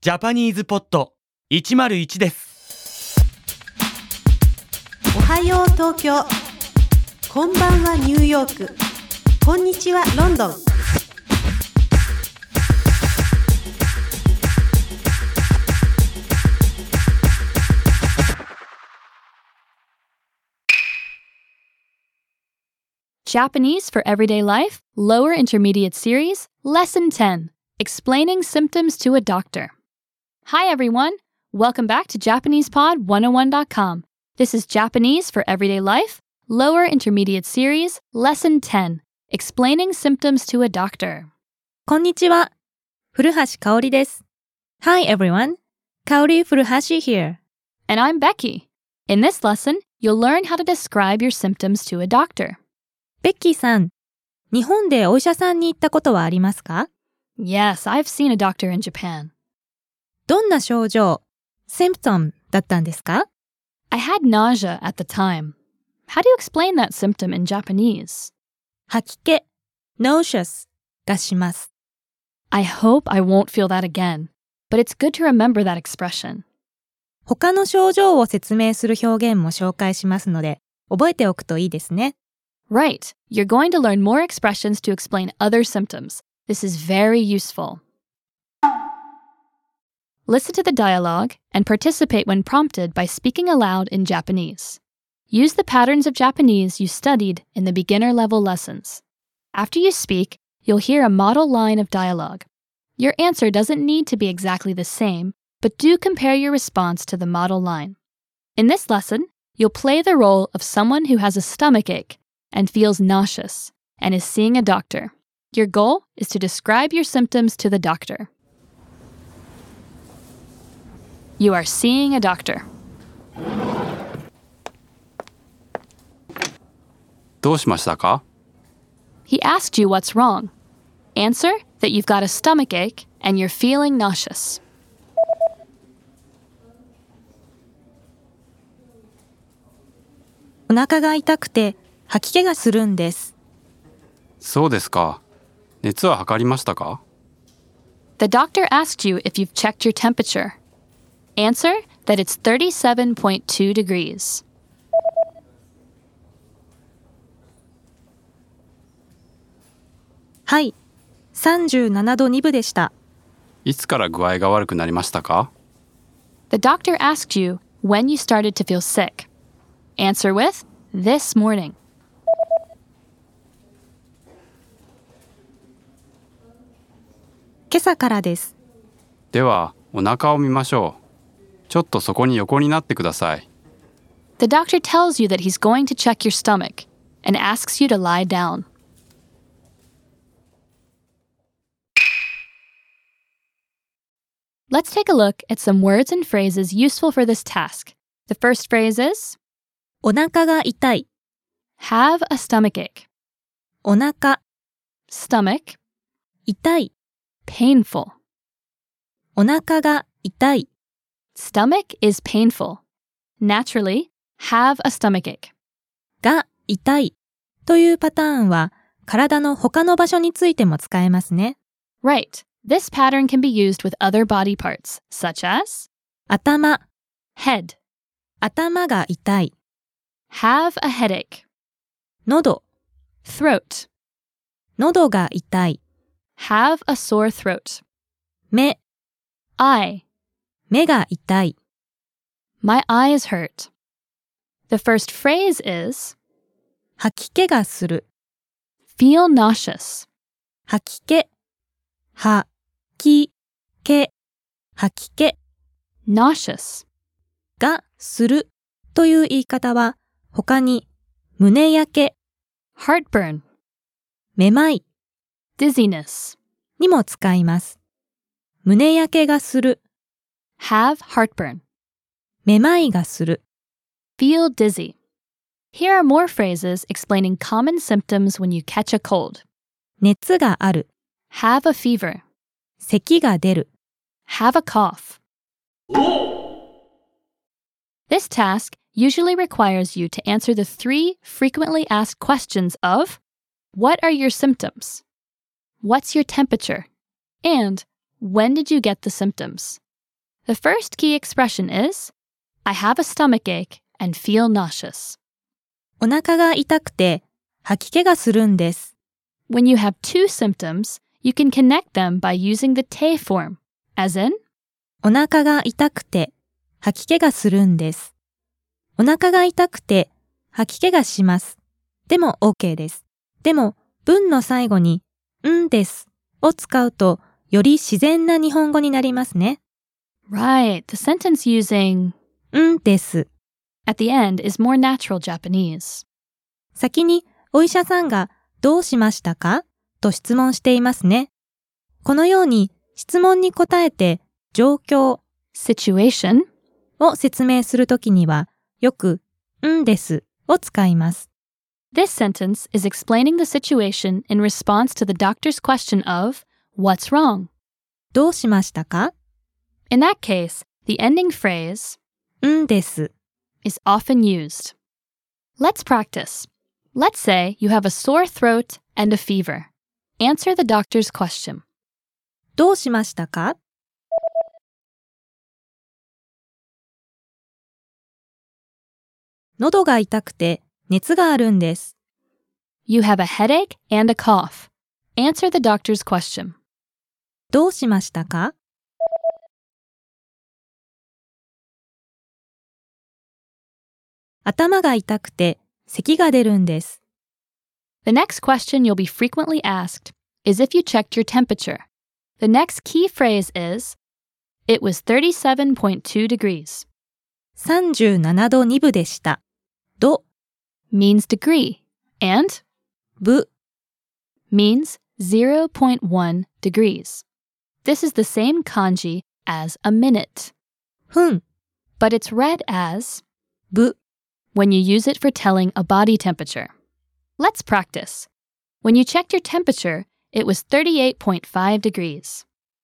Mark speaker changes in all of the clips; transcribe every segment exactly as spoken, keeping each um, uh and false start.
Speaker 1: ジャパニーズポッドいちまるいちです。
Speaker 2: おはよう東京、こんばんはニューヨーク、こんにちはロンドン。
Speaker 3: Japanese for Everyday Life, Lower Intermediate Series, Lesson ten, Explaining Symptoms to a Doctor. Hi everyone, welcome back to Japanese Pod one oh one dot com. This is Japanese for Everyday Life, Lower Intermediate Series, Lesson ten, Explaining Symptoms to a Doctor.
Speaker 4: こんにちは、古橋香織です。Hi everyone, 香織古橋 here.
Speaker 3: And I'm Becky. In this lesson, you'll learn how to describe your symptoms to a doctor.
Speaker 4: ベッキーさん、日本でお医者さんに行ったことはありますか？
Speaker 3: Yes, I've seen a doctor in Japan.
Speaker 4: どんな症状、symptom だったんですか？
Speaker 3: I had nausea at the time. How do you explain that symptom in Japanese?
Speaker 4: 吐き気、nauseous がします。
Speaker 3: I hope I won't feel that again, but it's good to remember that expression.
Speaker 4: 他の症状を説明する表現も紹介しますので、覚えておくといいですね。
Speaker 3: Right, you're going to learn more expressions to explain other symptoms. This is very useful. Listen to the dialogue and participate when prompted by speaking aloud in Japanese. Use the patterns of Japanese you studied in the beginner level lessons. After you speak, you'll hear a model line of dialogue. Your answer doesn't need to be exactly the same, but do compare your response to the model line. In this lesson, you'll play the role of someone who has a stomachache and feels nauseous and is seeing a doctor. Your goal is to describe your symptoms to the doctor. You are seeing a doctor.
Speaker 5: どうしましたか?
Speaker 3: He asked you what's wrong. Answer that you've got a stomachache and you're feeling nauseous.
Speaker 4: お腹が痛くて吐き気がするんです。
Speaker 5: そうですか。熱は測りましたか?
Speaker 3: The doctor asked you if you've checked your temperature. Answer that it's thirty-seven point two degrees.
Speaker 4: はい、さんじゅうななどにぶでした。
Speaker 5: いつから具合が悪くなりましたか?
Speaker 3: The doctor asked you when you started to feel sick. Answer with this morning.
Speaker 4: 今朝からです。
Speaker 5: では、お腹を見ましょう。ちょっとそこに横になってください。
Speaker 3: The doctor tells you that he's going to check your stomach and asks you to lie down. Let's take a look at some words and phrases useful for this task. The first phrase is
Speaker 4: お腹が痛い、
Speaker 3: have a stomachache.
Speaker 4: お腹、
Speaker 3: Stomach,
Speaker 4: 痛い、
Speaker 3: painful.
Speaker 4: お腹が痛い。
Speaker 3: Stomach is painful. Naturally, have a stomachache.
Speaker 4: が痛いというパターンは体の他の場所についても使えますね。
Speaker 3: Right. This pattern can be used with other body parts, such as
Speaker 4: 頭、
Speaker 3: head,
Speaker 4: 頭が痛い。
Speaker 3: have a headache,
Speaker 4: 喉、
Speaker 3: throat,
Speaker 4: 喉が痛い。
Speaker 3: have a sore throat,
Speaker 4: 目、
Speaker 3: eye,
Speaker 4: 目が痛い。
Speaker 3: my eyes hurt. The first phrase is
Speaker 4: 吐き気がする。
Speaker 3: feel nauseous.
Speaker 4: 吐き気、吐き気、吐き気
Speaker 3: Nauseous.
Speaker 4: がするという言い方は他に胸焼け、
Speaker 3: Heartburn.
Speaker 4: めまい
Speaker 3: Dizziness.
Speaker 4: にも使います。胸焼けがする、
Speaker 3: Have heartburn.
Speaker 4: めまいがする。
Speaker 3: Feel dizzy. Here are more phrases explaining common symptoms when you catch a cold.
Speaker 4: 熱がある、
Speaker 3: Have a fever.
Speaker 4: 咳が出る。
Speaker 3: Have a cough. This task usually requires you to answer the three frequently asked questions of what are your symptoms? What's your temperature? And when did you get the symptoms? The first key expression is, I have a stomachache and feel nauseous.
Speaker 4: お腹が痛くて吐き気がするんです。
Speaker 3: When you have two symptoms, you can connect them by using the te form, as in,
Speaker 4: お腹が痛くて吐き気がするんです。お腹が痛くて吐き気がします。でも OK です。でも文の最後にんですを使うとより自然な日本語になりますね。
Speaker 3: Right, the sentence using
Speaker 4: んです
Speaker 3: at the end is more natural Japanese.
Speaker 4: 先にお医者さんがどうしましたかと質問していますね。このように質問に答えて状況
Speaker 3: situation
Speaker 4: を説明するときにはよくんですを使います。
Speaker 3: This sentence is explaining the situation in response to the doctor's question of, what's wrong?
Speaker 4: どうしましたか
Speaker 3: In that case, the ending phrase
Speaker 4: んです
Speaker 3: is often used. Let's practice. Let's say you have a sore throat and a fever. Answer the doctor's question.
Speaker 4: どうしましたか喉が痛くて熱があるんです。
Speaker 3: You have a headache and a cough. Answer the doctor's question.
Speaker 4: どうしましたか頭が痛くて咳が出るんです。
Speaker 3: The next question you'll be frequently asked is if you checked your temperature. The next key phrase is, It was thirty-seven point two degrees.
Speaker 4: さんじゅうななどにぶでした。ど
Speaker 3: means degree and
Speaker 4: ぶ
Speaker 3: means zero point one degrees. This is the same kanji as a minute,
Speaker 4: 分
Speaker 3: but it's read as
Speaker 4: ぶ
Speaker 3: when you use it for telling a body temperature. Let's practice. When you checked your temperature, it was thirty-eight point five degrees.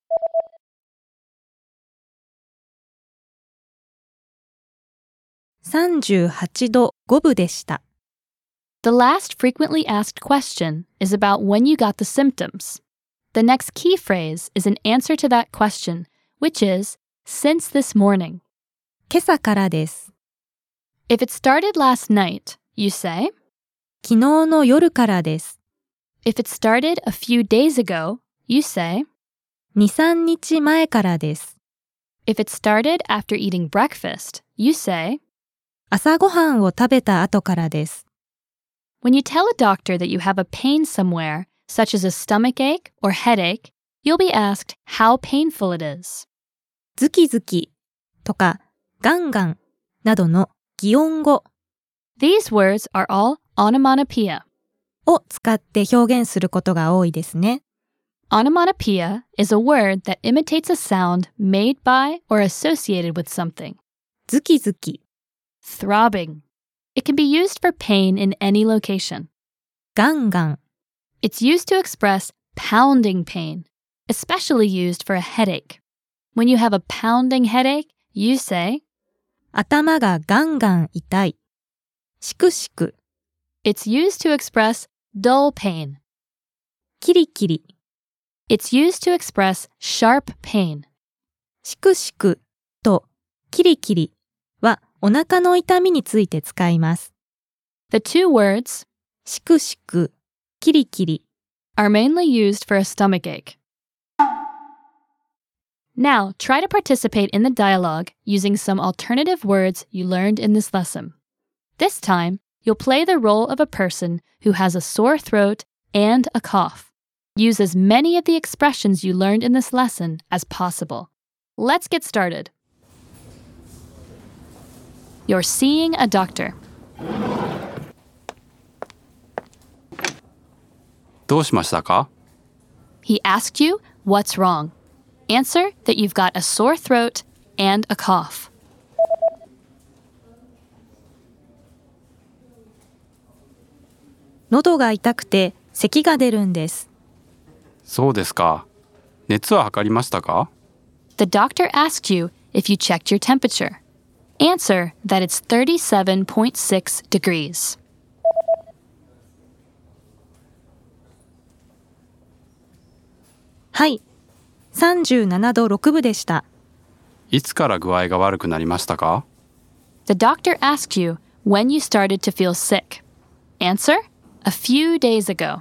Speaker 4: さんじゅうはちどごぶでした。
Speaker 3: The last frequently asked question is about when you got the symptoms. The next key phrase is an answer to that question, which is, since this morning.
Speaker 4: 今朝からです。
Speaker 3: If it started last night, you say,
Speaker 4: 昨日の夜からです。
Speaker 3: if it started a few days ago, you say,
Speaker 4: に、さんにちまえからです。
Speaker 3: if it started after eating breakfast, you say,
Speaker 4: 朝ごはんを食べた後からです。
Speaker 3: when you tell a doctor that you have a pain somewhere, such as a stomachache or headache, you'll be asked how painful it is.
Speaker 4: ズキズキとかガンガンなどの擬音語
Speaker 3: These words are all onomatopoeia.
Speaker 4: を使って表現することが多いですね。
Speaker 3: Onomatopoeia is a word that imitates a sound made by or associated with something.
Speaker 4: ズキズキ、
Speaker 3: Throbbing. It can be used for pain in any location.
Speaker 4: ガンガン、
Speaker 3: It's used to express pounding pain, especially used for a headache. When you have a pounding headache, you say,
Speaker 4: 頭がガンガン痛い。しくしく、
Speaker 3: it's used to express dull pain.
Speaker 4: キリキリ、
Speaker 3: It's used to express sharp pain.
Speaker 4: しくしくとキリキリはお腹の痛みについて使います。
Speaker 3: The two words
Speaker 4: しくしく、キリキリ。
Speaker 3: are mainly used for a stomachache. Now, try to participate in the dialogue using some alternative words you learned in this lesson. This time, you'll play the role of a person who has a sore throat and a cough. Use as many of the expressions you learned in this lesson as possible. Let's get started. You're seeing a doctor.
Speaker 5: どうしましたか
Speaker 3: He asked you, what's wrong? Answer that you've got a sore throat and a cough.
Speaker 4: 喉が痛くて咳が出るんです。
Speaker 5: そうですか。熱は測りましたか
Speaker 3: The doctor asked you if you checked your temperature. Answer that it's thirty-seven point six degrees.
Speaker 4: はい、さんじゅうななどろくぶでした。
Speaker 5: いつから具合が悪くなりましたか？
Speaker 3: The doctor asked you when you started to feel sick. Answer: a few days ago.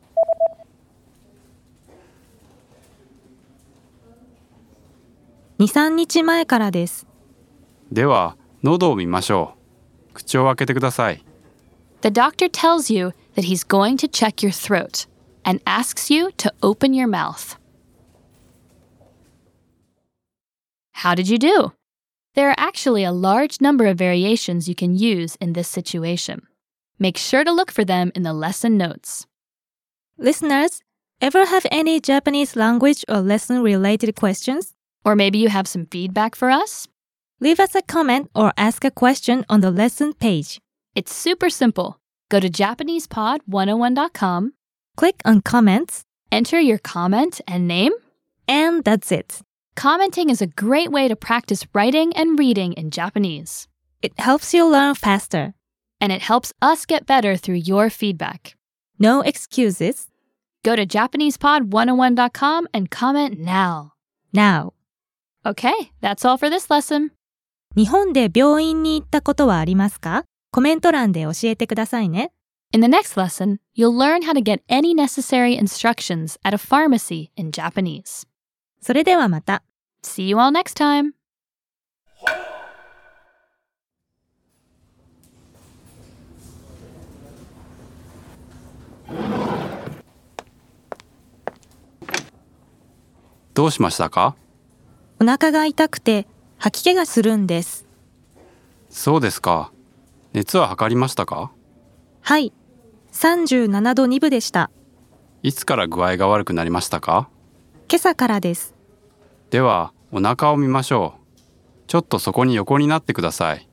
Speaker 4: に、さんにちまえからです。
Speaker 5: では、喉を見ましょう。口を開けてください。
Speaker 3: The doctor tells you that he's going to check your throat and asks you to open your mouth. How did you do? There are actually a large number of variations you can use in this situation. Make sure to look for them in the lesson notes.
Speaker 4: Listeners, ever have any Japanese language or lesson related questions?
Speaker 3: Or maybe you have some feedback for us?
Speaker 4: Leave us a comment or ask a question on the lesson page.
Speaker 3: It's super simple. Go to Japanese Pod one oh one dot com,
Speaker 4: Click on comments,
Speaker 3: enter your comment and name.
Speaker 4: and that's it.
Speaker 3: Commenting is a great way to practice writing and reading in Japanese.
Speaker 4: It helps you learn faster.
Speaker 3: And it helps us get better through your feedback.
Speaker 4: No excuses.
Speaker 3: Go to Japanese Pod one oh one dot com and comment now.
Speaker 4: Now.
Speaker 3: Okay, that's all for this lesson.
Speaker 4: 日本で病院に行ったことはありますか？コメント欄で教えてくださいね。
Speaker 3: In the next lesson, you'll learn how to get any necessary instructions at a pharmacy in Japanese.
Speaker 4: それではまた。
Speaker 3: See you all next time.
Speaker 5: どうしましたか？
Speaker 4: お腹が痛くて吐き気がするんです。
Speaker 5: そうですか。熱は測りましたか？
Speaker 4: はい。さんじゅうななどにぶでした。
Speaker 5: いつから具合が悪くなりましたか？
Speaker 4: 今朝からです。
Speaker 5: では、お腹を見ましょう。ちょっとそこに横になってください。